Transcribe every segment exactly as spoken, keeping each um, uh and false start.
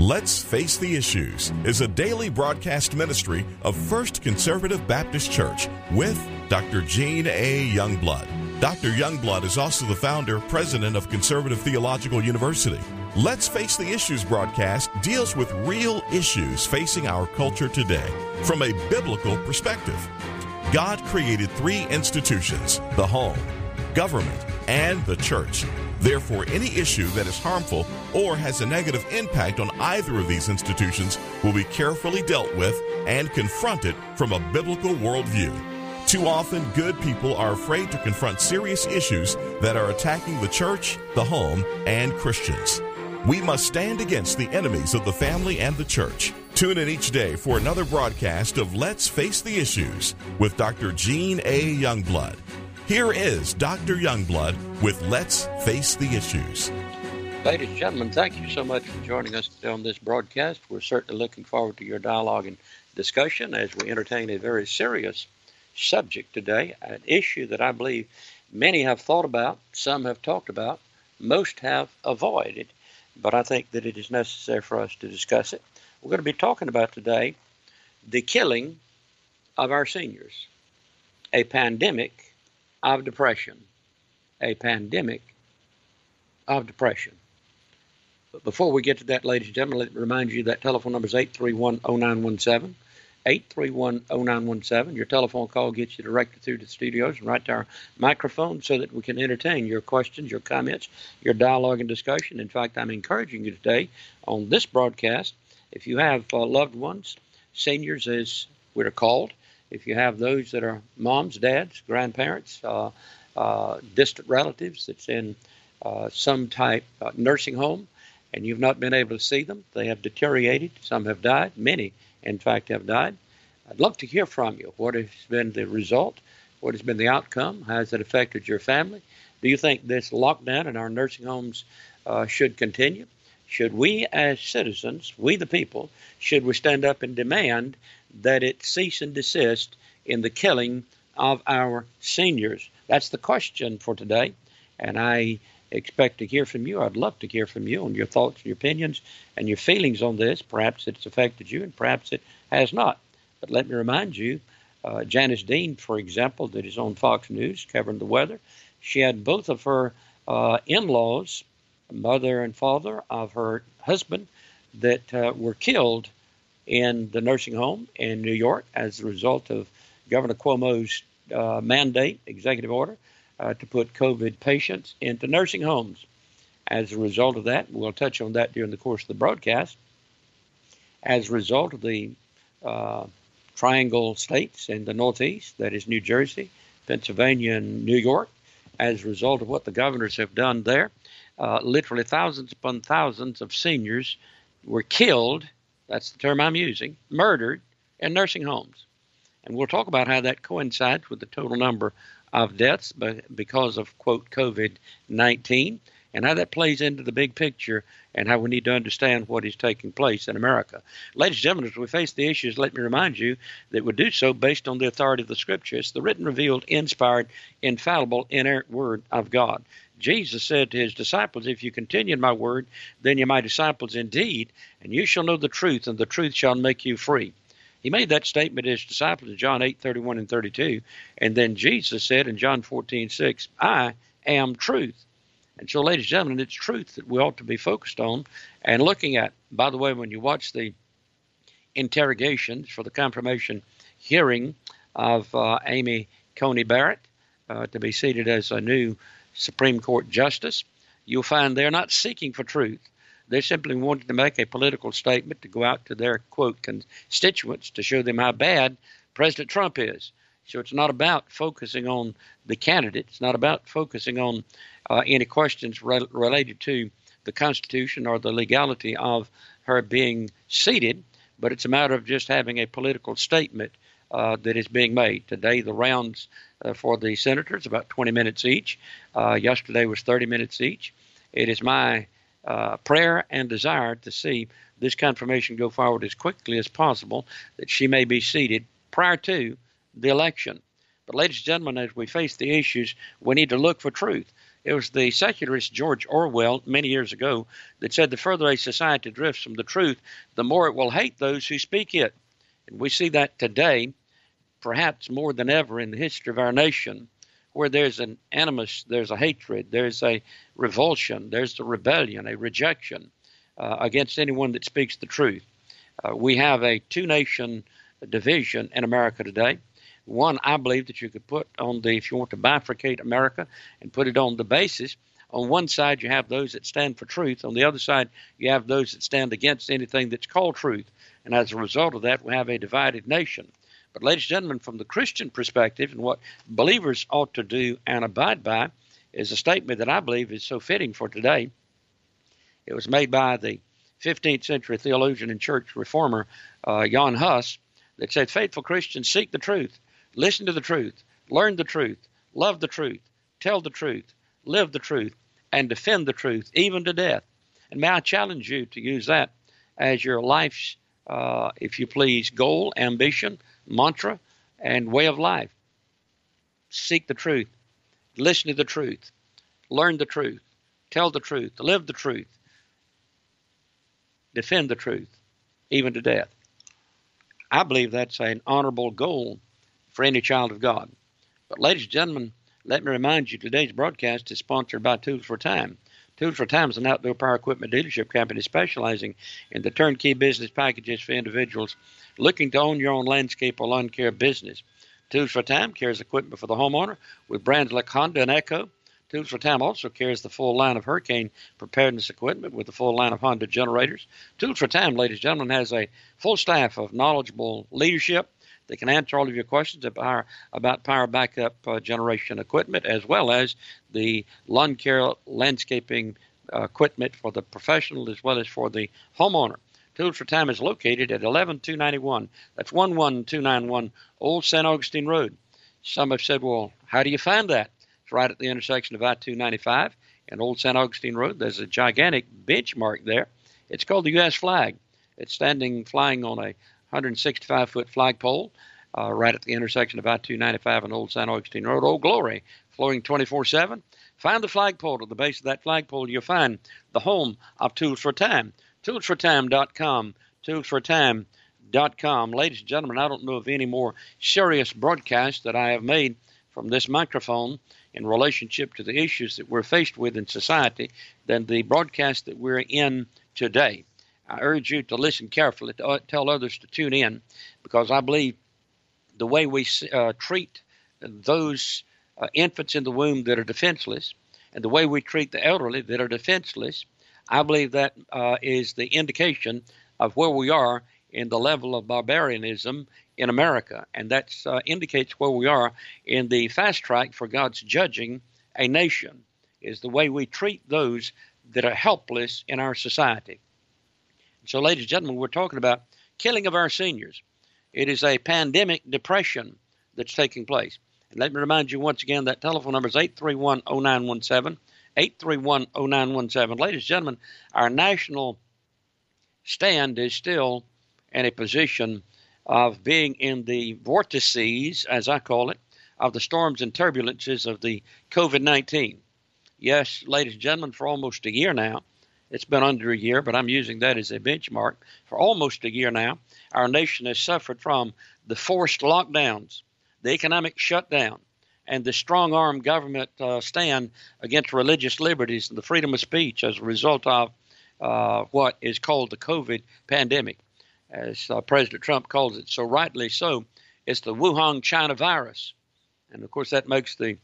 Let's Face the Issues is a daily broadcast ministry of First Conservative Baptist Church with Doctor Gene A. Youngblood. Doctor Youngblood is also the founder, president of Conservative Theological University. Let's Face the Issues broadcast deals with real issues facing our culture today from a biblical perspective. God created three institutions: the home, government, and the church. Therefore, any issue that is harmful or has a negative impact on either of these institutions will be carefully dealt with and confronted from a biblical worldview. Too often, good people are afraid to confront serious issues that are attacking the church, the home, and Christians. We must stand against the enemies of the family and the church. Tune in each day for another broadcast of Let's Face the Issues with Doctor Gene A. Youngblood. Here is Doctor Youngblood with Let's Face the Issues. Ladies and gentlemen, thank you so much for joining us today on this broadcast. We're certainly looking forward to your dialogue and discussion as we entertain a very serious subject today, an issue that I believe many have thought about, some have talked about, most have avoided, but I think that it is necessary for us to discuss it. We're going to be talking about today the killing of our seniors, a pandemic of depression, a pandemic of depression. But before we get to that, ladies and gentlemen, let me remind you that telephone number is eight three one, oh nine one seven, eight three one, oh nine one seven. Your telephone call gets you directed through to the studios and right to our microphone so that we can entertain your questions, your comments, your dialogue and discussion. In fact, I'm encouraging you today on this broadcast, if you have uh, loved ones, seniors as we're called, if you have those that are moms, dads, grandparents, uh, uh, distant relatives that's in uh, some type uh, nursing home, and you've not been able to see them, they have deteriorated, some have died, many, in fact, have died. I'd love to hear from you. What has been the result? What has been the outcome? How has it affected your family? Do you think this lockdown in our nursing homes uh, should continue? Should we as citizens, we the people, should we stand up and demand that it cease and desist in the killing of our seniors? That's the question for today, and I expect to hear from you. I'd love to hear from you on your thoughts and your opinions and your feelings on this. Perhaps it's affected you and perhaps it has not. But let me remind you, uh, Janice Dean, for example, that is on Fox News covering the weather, she had both of her uh, in-laws, mother and father of her husband, that uh, were killed in the nursing home in New York as a result of Governor Cuomo's uh, mandate, executive order, uh, to put COVID patients into nursing homes. As a result of that, we'll touch on that during the course of the broadcast, as a result of the uh, triangle states in the Northeast, that is New Jersey, Pennsylvania, and New York, as a result of what the governors have done there, uh, literally thousands upon thousands of seniors were killed, that's the term I'm using, murdered in nursing homes. And we'll talk about how that coincides with the total number of deaths because of, quote, COVID nineteen, and how that plays into the big picture and how we need to understand what is taking place in America. Ladies and gentlemen, as we face the issues, let me remind you that we do so based on the authority of the Scripture. It's the written, revealed, inspired, infallible, inerrant Word of God. Jesus said to his disciples, if you continue in my word, then you're my disciples indeed, and you shall know the truth, and the truth shall make you free. He made that statement to his disciples in John eight, thirty-one and thirty-two, and then Jesus said in John fourteen, six, I am truth. And so, ladies and gentlemen, it's truth that we ought to be focused on and looking at. By the way, when you watch the interrogations for the confirmation hearing of uh, Amy Coney Barrett uh, to be seated as a new Supreme Court justice, you'll find they're not seeking for truth. They simply wanted to make a political statement to go out to their, quote, constituents to show them how bad President Trump is. So it's not about focusing on the candidate. It's not about focusing on uh, any questions re- related to the Constitution or the legality of her being seated, but it's a matter of just having a political statement uh, that is being made. Today, the rounds uh, for the senators, about twenty minutes each. Uh, yesterday was thirty minutes each. It is my uh, prayer and desire to see this confirmation go forward as quickly as possible, that she may be seated prior to the election. But ladies and gentlemen, as we face the issues, we need to look for truth. It was the secularist George Orwell many years ago that said the further a society drifts from the truth, the more it will hate those who speak it. And we see that today, perhaps more than ever in the history of our nation, where there's an animus, there's a hatred, there's a revulsion, there's a rebellion, a rejection uh, against anyone that speaks the truth. Uh, we have a two-nation division in America today. One, I believe that you could put on the, if you want to bifurcate America and put it on the basis, on one side you have those that stand for truth. On the other side, you have those that stand against anything that's called truth. And as a result of that, we have a divided nation. But ladies and gentlemen, from the Christian perspective, and what believers ought to do and abide by is a statement that I believe is so fitting for today. It was made by the fifteenth century theologian and church reformer, uh, Jan Hus, that said, faithful Christians seek the truth, listen to the truth, learn the truth, love the truth, tell the truth, live the truth, and defend the truth, even to death. And may I challenge you to use that as your life's, uh, if you please, goal, ambition, mantra, and way of life. Seek the truth, listen to the truth, learn the truth, tell the truth, live the truth, defend the truth, even to death. I believe that's an honorable goal for any child of God. But ladies and gentlemen, let me remind you, today's broadcast is sponsored by Tools for Time. Tools for Time is an outdoor power equipment dealership company specializing in the turnkey business packages for individuals looking to own your own landscape or lawn care business. Tools for Time carries equipment for the homeowner with brands like Honda and Echo. Tools for Time also carries the full line of hurricane preparedness equipment with the full line of Honda generators. Tools for Time, ladies and gentlemen, has a full staff of knowledgeable leadership that can answer all of your questions about power, about power backup uh, generation equipment, as well as the lawn care landscaping uh, equipment for the professional as well as for the homeowner. Tools for Time is located at eleven two ninety-one. That's one one two nine one Old Saint Augustine Road. Some have said, well, how do you find that? It's right at the intersection of I two ninety-five and Old Saint Augustine Road. There's a gigantic benchmark there. It's called the U S flag. It's standing, flying on a one hundred sixty-five foot flagpole uh, right at the intersection of I two ninety-five and Old Saint Augustine Road. Old Glory, flowing twenty-four seven. Find the flagpole. At the base of that flagpole, you'll find the home of Tools for Time. tools for time dot com. tools for time dot com. Ladies and gentlemen, I don't know of any more serious broadcast that I have made from this microphone in relationship to the issues that we're faced with in society than the broadcast that we're in today. I urge you to listen carefully, to tell others to tune in, because I believe the way we uh, treat those uh, infants in the womb that are defenseless and the way we treat the elderly that are defenseless, I believe that uh, is the indication of where we are in the level of barbarianism in America, and that uh, indicates where we are in the fast track for God's judging a nation, is the way we treat those that are helpless in our society. So, ladies and gentlemen, we're talking about killing of our seniors. It is a pandemic depression that's taking place. And let me remind you once again, that telephone number is eight three one oh nine one seven, eight three one oh nine one seven. Ladies and gentlemen, our national stand is still in a position of being in the vortices, as I call it, of the storms and turbulences of the COVID nineteen. Yes, ladies and gentlemen, for almost a year now, it's been under a year, but I'm using that as a benchmark. For almost a year now, our nation has suffered from the forced lockdowns, the economic shutdown, and the strong-arm government uh, stand against religious liberties and the freedom of speech as a result of uh, what is called the COVID pandemic. As uh, President Trump calls it so rightly so, it's the Wuhan China virus. And, of course, that makes the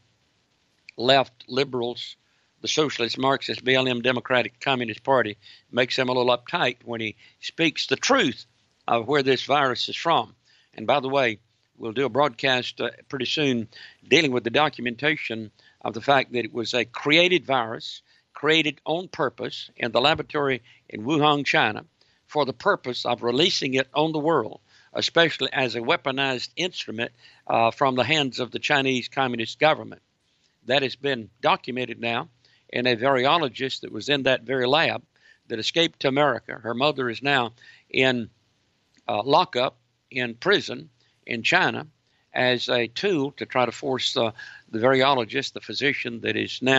left liberals, the socialist, Marxist, B L M, Democratic, Communist Party, makes him a little uptight when he speaks the truth of where this virus is from. And, by the way, we'll do a broadcast uh, pretty soon dealing with the documentation of the fact that it was a created virus, created on purpose in the laboratory in Wuhan, China, for the purpose of releasing it on the world, especially as a weaponized instrument uh, from the hands of the Chinese Communist government. That has been documented now in a virologist that was in that very lab that escaped to America. Her mother is now in uh, lockup, in prison in China, as a tool to try to force uh, the virologist, the physician that is now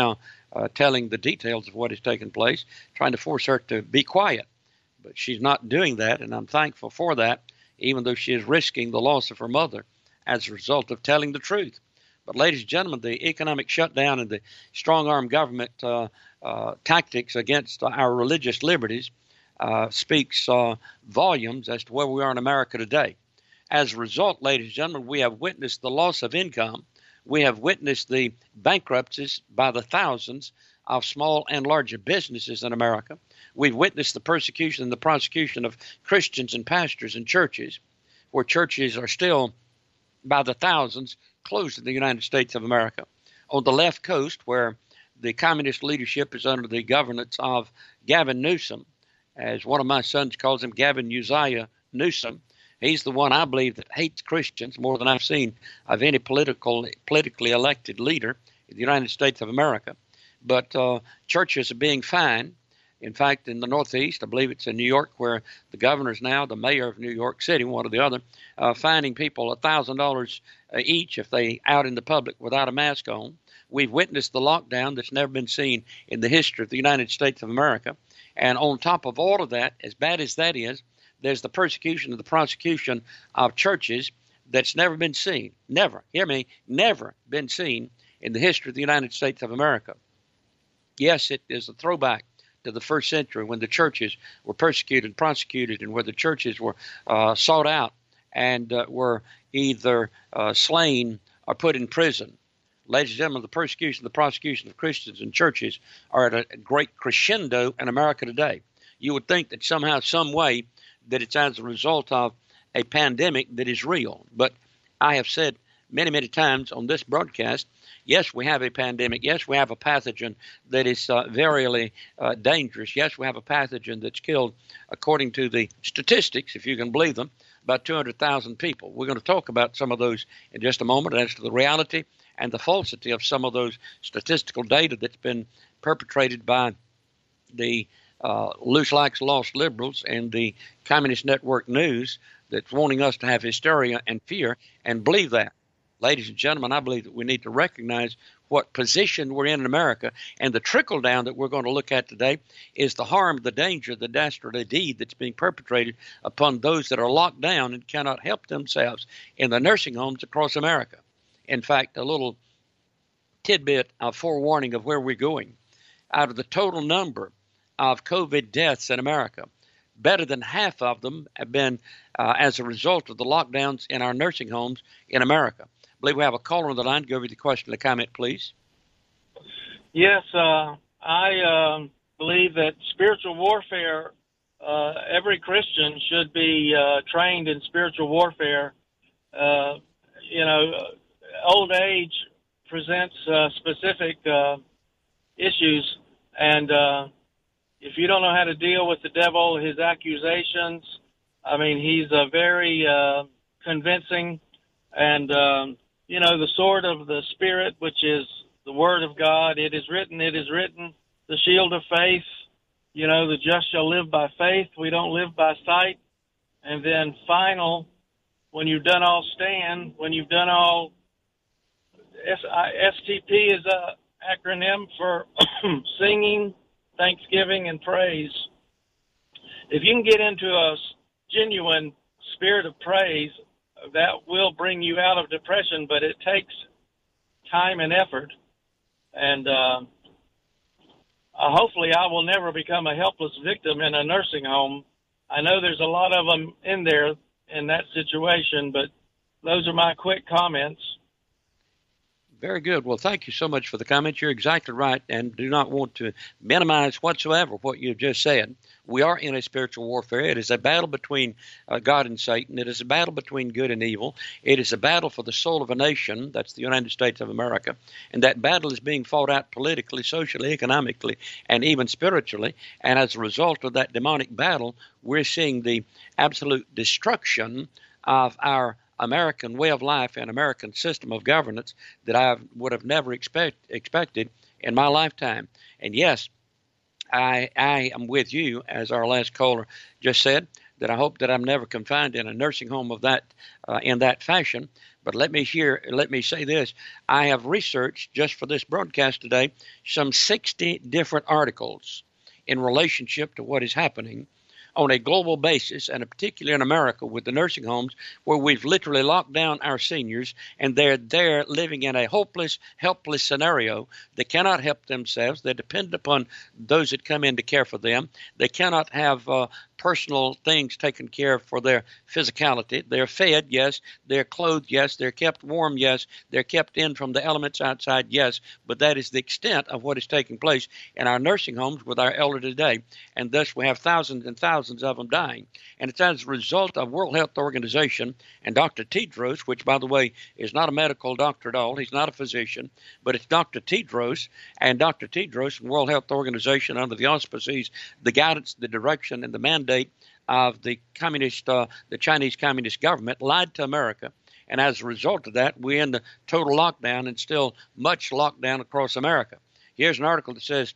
uh, telling the details of what is taking place, trying to force her to be quiet. But she's not doing that, and I'm thankful for that, even though she is risking the loss of her mother as a result of telling the truth. But, ladies and gentlemen, the economic shutdown and the strong-arm government uh, uh, tactics against our religious liberties uh, speaks uh, volumes as to where we are in America today. As a result, ladies and gentlemen, we have witnessed the loss of income. We have witnessed the bankruptcies by the thousands of small and larger businesses in America. We've witnessed the persecution and the prosecution of Christians and pastors and churches, where churches are still by the thousands closed in the United States of America. On the left coast, where the communist leadership is under the governance of Gavin Newsom, as one of my sons calls him, Gavin Uzziah Newsom. He's the one I believe that hates Christians more than I've seen of any political, politically elected leader in the United States of America. But uh, churches are being fined. In fact, in the Northeast, I believe it's in New York, where the governor's now, the mayor of New York City, one or the other, uh, fining people one thousand dollars each if they out in the public without a mask on. We've witnessed the lockdown that's never been seen in the history of the United States of America. And on top of all of that, as bad as that is, there's the persecution and the prosecution of churches that's never been seen. Never, hear me, never been seen in the history of the United States of America. Yes, it is a throwback to the first century when the churches were persecuted and prosecuted, and where the churches were uh, sought out and uh, were either uh, slain or put in prison. Ladies and gentlemen, the persecution, the prosecution of Christians and churches are at a great crescendo in America today. You would think that somehow, some way, that it's as a result of a pandemic that is real. But I have said many, many times on this broadcast, yes, we have a pandemic. Yes, we have a pathogen that is uh, very uh, dangerous. Yes, we have a pathogen that's killed, according to the statistics, if you can believe them, about two hundred thousand people. We're going to talk about some of those in just a moment as to the reality and the falsity of some of those statistical data that's been perpetrated by the uh, loose likes lost liberals and the Communist Network News that's wanting us to have hysteria and fear and believe that. Ladies and gentlemen, I believe that we need to recognize what position we're in in America, and the trickle down that we're going to look at today is the harm, the danger, the dastardly deed that's being perpetrated upon those that are locked down and cannot help themselves in the nursing homes across America. In fact, a little tidbit of forewarning of where we're going. Out of the total number of COVID deaths in America, better than half of them have been uh, as a result of the lockdowns in our nursing homes in America. I believe we have a caller on the line. Go over the question, the comment, please. Yes, uh, I uh, believe that spiritual warfare, uh, every Christian should be uh, trained in spiritual warfare. Uh, you know, old age presents uh, specific uh, issues, and uh, if you don't know how to deal with the devil, his accusations, I mean, he's uh, very uh, convincing, and um, you know, the sword of the Spirit, which is the Word of God. It is written, it is written, the shield of faith. You know, the just shall live by faith. We don't live by sight. And then final, when you've done all, stand. When you've done all, S T P is a acronym for singing, thanksgiving, and praise. If you can get into a genuine spirit of praise, that will bring you out of depression, but it takes time and effort. And uh, uh, hopefully I will never become a helpless victim in a nursing home. I know there's a lot of them in there in that situation, but those are my quick comments. Very good. Well, thank you so much for the comment. You're exactly right, and do not want to minimize whatsoever what you've just said. We are in a spiritual warfare. It is a battle between uh, God and Satan. It is a battle between good and evil. It is a battle for the soul of a nation. That's the United States of America. And that battle is being fought out politically, socially, economically, and even spiritually. And as a result of that demonic battle, we're seeing the absolute destruction of our American way of life and American system of governance that I would have never expect, expected in my lifetime. And yes, I, I am with you, as our last caller just said, that I hope that I'm never confined in a nursing home of that uh, in that fashion. But let me hear, let me say this. I have researched, just for this broadcast today, some sixty different articles in relationship to what is happening on a global basis, and particularly in America with the nursing homes, where we've literally locked down our seniors and they're there living in a hopeless, helpless scenario. They cannot help themselves. They're dependent upon those that come in to care for them. They cannot have uh, personal things taken care of for their physicality. They're fed, yes. They're clothed, yes. They're kept warm, yes. They're kept in from the elements outside, yes. But that is the extent of what is taking place in our nursing homes with our elderly today. And thus we have thousands and thousands of them dying. And it's as a result of World Health Organization and Doctor Tedros, which, by the way, is not a medical doctor at all. He's not a physician, but it's Doctor Tedros. And Doctor Tedros and World Health Organization, under the auspices, the guidance, the direction, and the mandate of the communist, uh, the Chinese Communist government, lied to America. And as a result of that, we're in the total lockdown and still much lockdown across America. Here's an article that says,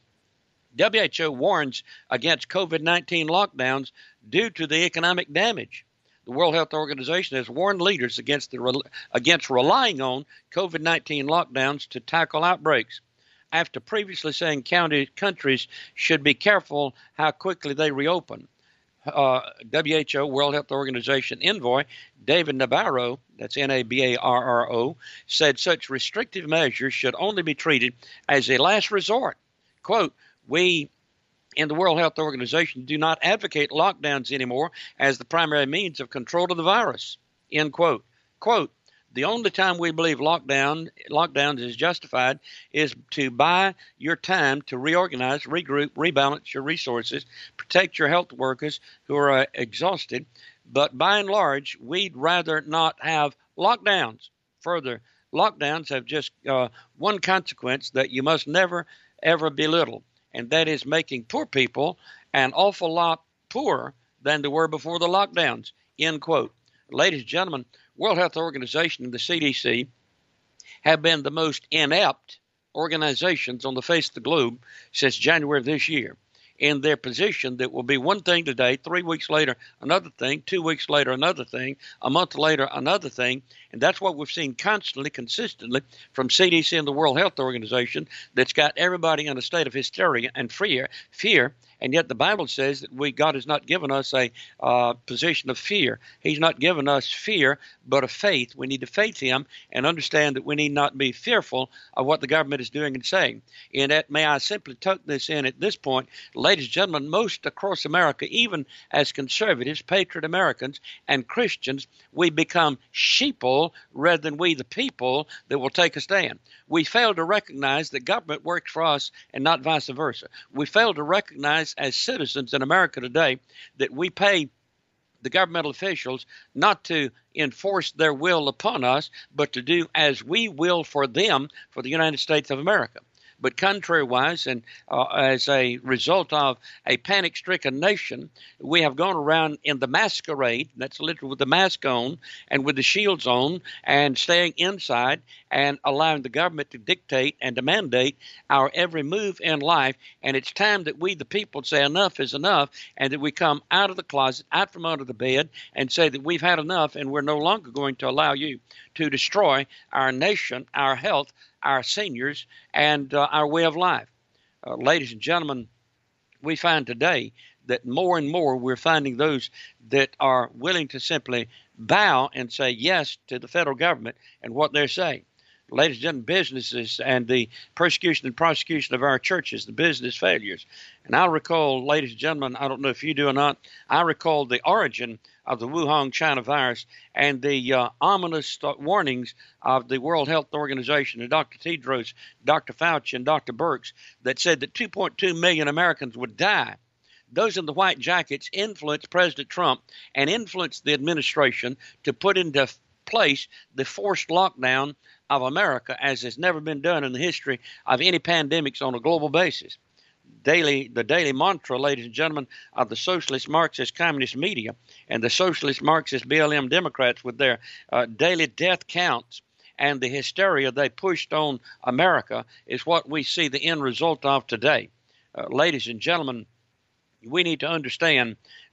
W H O warns against COVID nineteen lockdowns due to the economic damage. The World Health Organization has warned leaders against the against relying on COVID nineteen lockdowns to tackle outbreaks, after previously saying county countries should be careful how quickly they reopen. Uh, W H O, World Health Organization envoy David Nabarro, that's N A B A R R O, said such restrictive measures should only be treated as a last resort. Quote, we in the World Health Organization do not advocate lockdowns anymore as the primary means of control of the virus, end quote. Quote, the only time we believe lockdown lockdowns is justified is to buy your time to reorganize, regroup, rebalance your resources, protect your health workers who are uh, exhausted. But by and large, we'd rather not have lockdowns. Further, lockdowns have just uh, one consequence that you must never, ever belittle, and that is making poor people an awful lot poorer than they were before the lockdowns, end quote. Ladies and gentlemen, World Health Organization and the C D C have been the most inept organizations on the face of the globe since January of this year. In their position that will be one thing today, three weeks later, another thing, two weeks later, another thing, a month later, another thing. And that's what we've seen constantly, consistently from C D C and the World Health Organization, that's got everybody in a state of hysteria and fear, fear. And yet the Bible says that we God has not given us a uh, position of fear. He's not given us fear, but a faith. We need to faith him and understand that we need not be fearful of what the government is doing and saying. And that, may I simply tuck this in at this point, ladies and gentlemen, most across America, even as conservatives, patriot Americans, and Christians, we become sheeple rather than we the people that will take a stand. We fail to recognize that government works for us and not vice versa. We fail to recognize as citizens in America today that we pay the governmental officials not to enforce their will upon us, but to do as we will for them, for the United States of America. But contrary-wise, and uh, as a result of a panic-stricken nation, we have gone around in the masquerade, that's literally with the mask on and with the shields on, and staying inside and allowing the government to dictate and to mandate our every move in life. And it's time that we, the people, say enough is enough, and that we come out of the closet, out from under the bed, and say that we've had enough, and we're no longer going to allow you to destroy our nation, our health, our seniors, and uh, our way of life. Uh, ladies and gentlemen, we find today that more and more we're finding those that are willing to simply bow and say yes to the federal government and what they're saying. Ladies and gentlemen, businesses and the persecution and prosecution of our churches, the business failures. And I recall, ladies and gentlemen, I don't know if you do or not, I recall the origin of the Wuhan China virus and the uh, ominous uh, warnings of the World Health Organization and Doctor Tedros, Doctor Fauci, and Doctor Birx that said that two point two million Americans would die. Those in the white jackets influenced President Trump and influenced the administration to put into place the forced lockdown of America as has never been done in the history of any pandemics on a global basis. Daily, the daily mantra, ladies and gentlemen, of the socialist Marxist communist media and the socialist Marxist B L M Democrats with their uh, daily death counts and the hysteria they pushed on America is what we see the end result of today. Uh, ladies and gentlemen, we need to understand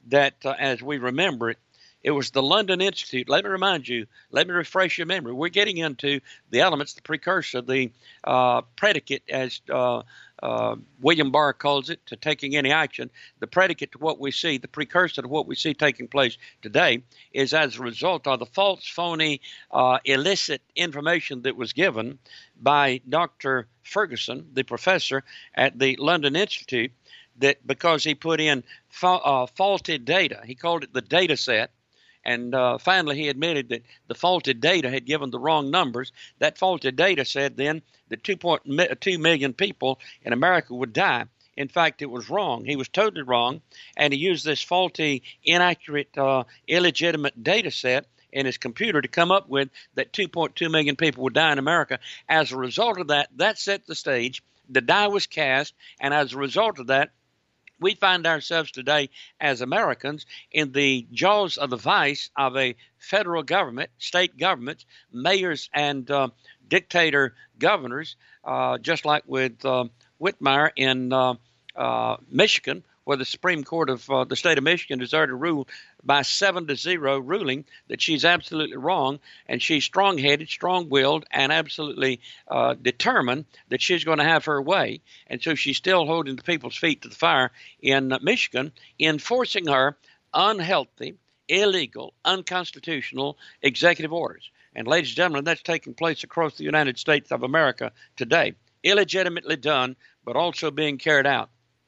that, uh, as we remember it, it was the London Institute. Let me remind you, let me refresh your memory. We're getting into the elements, the precursor, the uh, predicate, as uh, uh, William Barr calls it, to taking any action. The predicate to what we see, the precursor to what we see taking place today, is as a result of the false, phony, uh, illicit information that was given by Doctor Ferguson, the professor at the London Institute, that because he put in fa- uh, faulty data, he called it the data set. And uh, finally, he admitted that the faulty data had given the wrong numbers. That faulty data said then that two point two million people in America would die. In fact, it was wrong. He was totally wrong. And he used this faulty, inaccurate, uh, illegitimate data set in his computer to come up with that two point two million people would die in America. As a result of that, that set the stage. The die was cast. And as a result of that, we find ourselves today as Americans in the jaws of the vice of a federal government, state governments, mayors, and uh, dictator governors, uh, just like with uh, Whitmire in uh, uh, Michigan, where the Supreme Court of uh, the state of Michigan has already ruled by seven to zero, ruling that she's absolutely wrong, and she's strong-headed, strong-willed, and absolutely uh, determined that she's going to have her way. And so she's still holding the people's feet to the fire in uh, Michigan, enforcing her unhealthy, illegal, unconstitutional executive orders. And ladies and gentlemen, that's taking place across the United States of America today, illegitimately done, but also being carried out.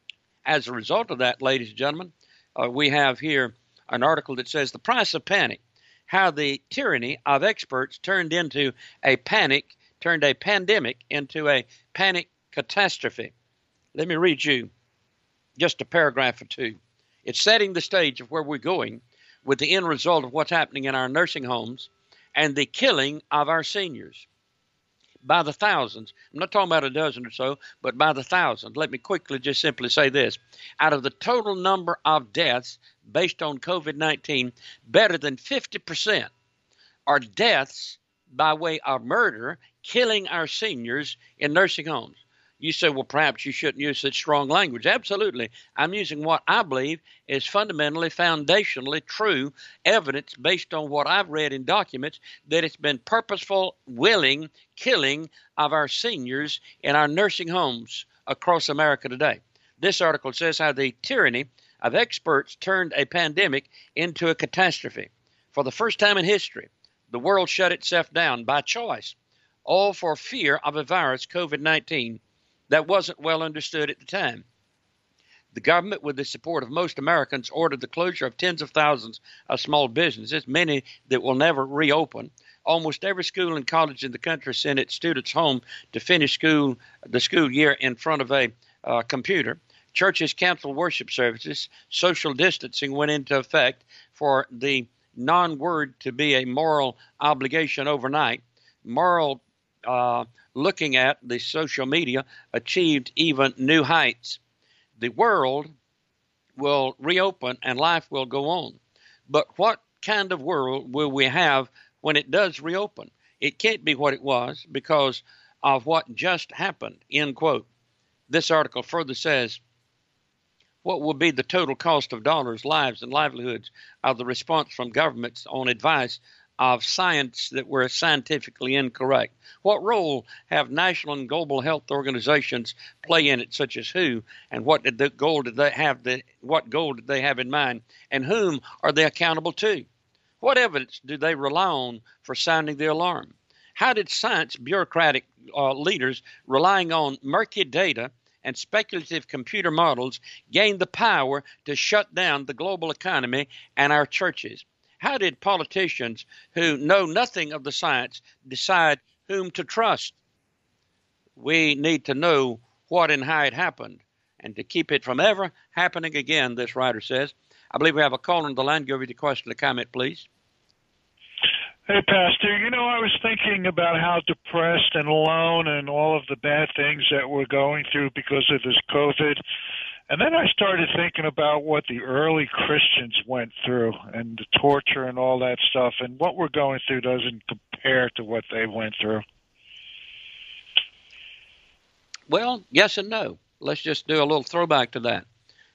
As a result of that, ladies and gentlemen, uh, we have here an article that says the price of panic, how the tyranny of experts turned into a panic, turned a pandemic into a panic catastrophe. Let me read you just a paragraph or two. It's setting the stage of where we're going with the end result of what's happening in our nursing homes and the killing of our seniors. By the thousands, I'm not talking about a dozen or so, but by the thousands. Let me quickly just simply say this. Out of the total number of deaths based on COVID nineteen, better than fifty percent are deaths by way of murder, killing our seniors in nursing homes. You say, well, perhaps you shouldn't use such strong language. Absolutely. I'm using what I believe is fundamentally, foundationally true evidence based on what I've read in documents that it's been purposeful, willing killing of our seniors in our nursing homes across America today. This article says how the tyranny of experts turned a pandemic into a catastrophe. For the first time in history, the world shut itself down by choice, all for fear of a virus, COVID nineteen, that wasn't well understood at the time. The government, with the support of most Americans, ordered the closure of tens of thousands of small businesses, many that will never reopen. Almost every school and college in the country sent its students home to finish school, the school year in front of a uh, computer. Churches canceled worship services. Social distancing went into effect for the non-word to be a moral obligation overnight. Moral uh, looking at the social media achieved even new heights. The world will reopen and life will go on. But what kind of world will we have when it does reopen? It can't be what it was because of what just happened, end quote. This article further says, what will be the total cost of dollars, lives, and livelihoods of the response from governments on advice of science that were scientifically incorrect? What role have national and global health organizations play in it, such as W H O, and what did the goal did they have? The, what goal did they have in mind, and whom are they accountable to? What evidence do they rely on for sounding the alarm? How did science bureaucratic uh, leaders relying on murky data and speculative computer models gain the power to shut down the global economy and our churches? How did politicians who know nothing of the science decide whom to trust? We need to know what and how it happened, and to keep it from ever happening again, this writer says. I believe we have a caller on the line. Go over the question or comment, please. Hey, Pastor, you know, I was thinking about how depressed and alone and all of the bad things that we're going through because of this COVID. And then I started thinking about what the early Christians went through and the torture and all that stuff. And what we're going through doesn't compare to what they went through. Well, yes and no. Let's just do a little throwback to that.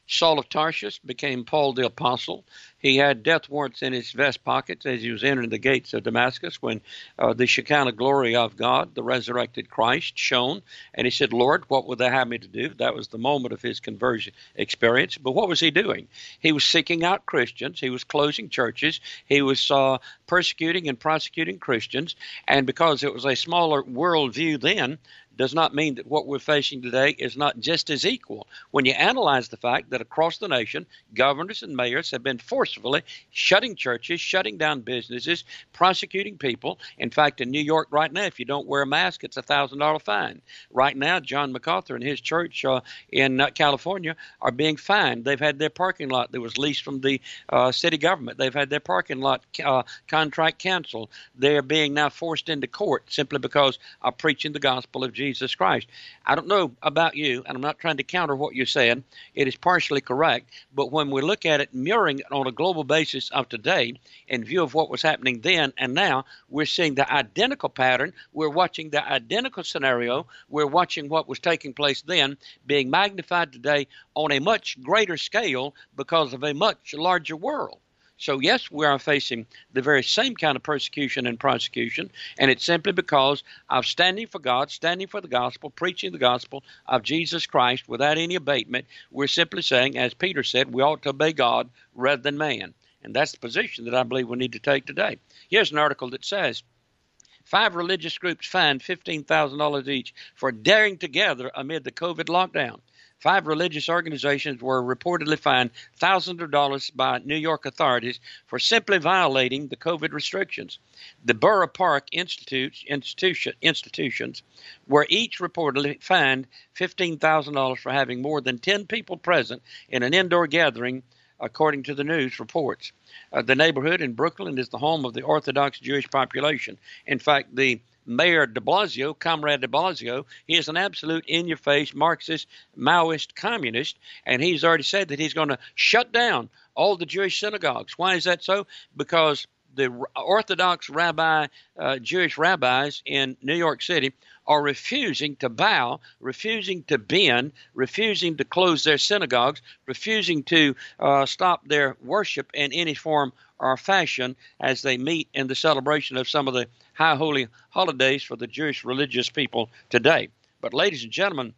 Saul of Tarsus became Paul the Apostle. He had death warrants in his vest pockets as he was entering the gates of Damascus when uh, the Shekinah glory of God, the resurrected Christ, shone. And he said, Lord, what would they have me to do? That was the moment of his conversion experience. But what was he doing? He was seeking out Christians. He was closing churches. He was uh, persecuting and prosecuting Christians. And because it was a smaller worldview then, does not mean that what we're facing today is not just as equal. When you analyze the fact that across the nation, governors and mayors have been forcefully shutting churches, shutting down businesses, prosecuting people. In fact, in New York right now, if you don't wear a mask, it's a one thousand dollars fine. Right now, John MacArthur and his church uh, in uh, California are being fined. They've had their parking lot that was leased from the uh, city government. They've had their parking lot uh, contract canceled. They're being now forced into court simply because of preaching the gospel of Jesus. Jesus Christ. I don't know about you, and I'm not trying to counter what you're saying. It is partially correct, but when we look at it, mirroring it on a global basis of today, in view of what was happening then and now, we're seeing the identical pattern. We're watching the identical scenario. We're watching what was taking place then being magnified today on a much greater scale because of a much larger world. So, yes, we are facing the very same kind of persecution and prosecution, and it's simply because of standing for God, standing for the gospel, preaching the gospel of Jesus Christ without any abatement. We're simply saying, as Peter said, we ought to obey God rather than man. And that's the position that I believe we need to take today. Here's an article that says, five religious groups fined fifteen thousand dollars each for daring to gather amid the COVID lockdown. Five religious organizations were reportedly fined thousands of dollars by New York authorities for simply violating the COVID restrictions. The Borough Park Institute, institution, institutions were each reportedly fined fifteen thousand dollars for having more than ten people present in an indoor gathering, according to the news reports. Uh, the neighborhood in Brooklyn is the home of the Orthodox Jewish population. In fact, the Mayor de Blasio, Comrade de Blasio, he is an absolute in-your-face Marxist, Maoist communist, and he's already said that he's going to shut down all the Jewish synagogues. Why is that so? Because the Orthodox rabbi, uh, Jewish rabbis in New York City are refusing to bow, refusing to bend, refusing to close their synagogues, refusing to uh, stop their worship in any form or fashion as they meet in the celebration of some of the high holy holidays for the Jewish religious people today. But ladies and gentlemen,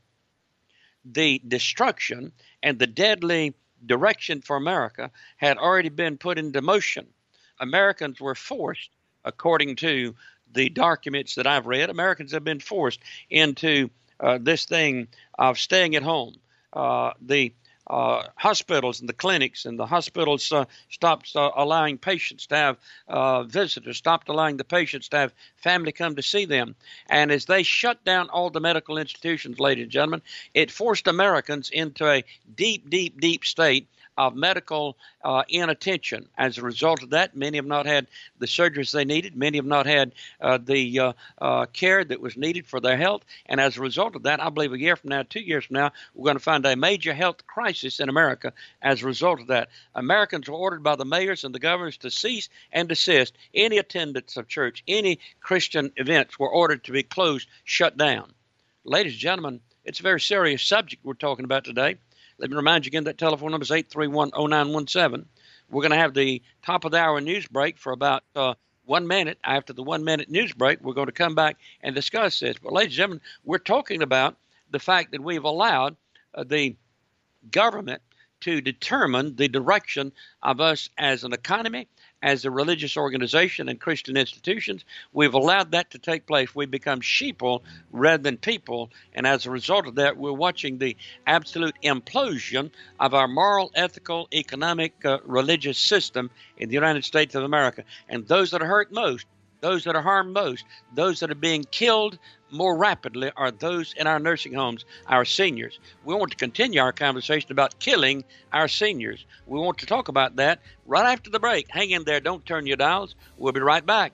the destruction and the deadly direction for America had already been put into motion. Americans were forced, according to the documents that I've read, Americans have been forced into uh, this thing of staying at home. Uh, the Uh, hospitals and the clinics and the hospitals uh, stopped uh, allowing patients to have uh, visitors, stopped allowing the patients to have family come to see them. And as they shut down all the medical institutions, ladies and gentlemen, it forced Americans into a deep, deep, deep state of medical uh, inattention. As a result of that, many have not had the surgeries they needed. Many have not had uh, the uh, uh, care that was needed for their health. And as a result of that, I believe a year from now, two years from now, we're going to find a major health crisis in America as a result of that. Americans were ordered by the mayors and the governors to cease and desist any attendance of church. Any Christian events were ordered to be closed, shut down. Ladies and gentlemen, it's a very serious subject we're talking about today. Let me remind you again that telephone number is eight three one, oh nine one seven. We're going to have the top of the hour news break for about uh, one minute. After the one minute news break, we're going to come back and discuss this. But ladies and gentlemen, we're talking about the fact that we've allowed uh, the government to determine the direction of us as an economy, as a religious organization and Christian institutions. We've allowed that to take place. We've become sheeple rather than people. And as a result of that, we're watching the absolute implosion of our moral, ethical, economic, uh, religious system in the United States of America. And those that are hurt most, those that are harmed most, those that are being killed more rapidly are those in our nursing homes, our seniors. We want to continue our conversation about killing our seniors. We want to talk about that right after the break. Hang in there. Don't turn your dials. We'll be right back.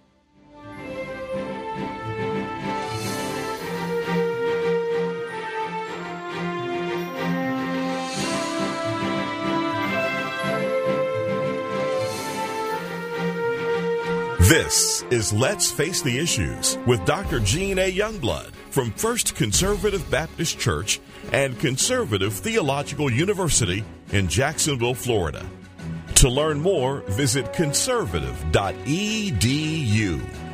This is Let's Face the Issues with Doctor Gene A. Youngblood from First Conservative Baptist Church and Conservative Theological University in Jacksonville, Florida. To learn more, visit conservative dot e d u.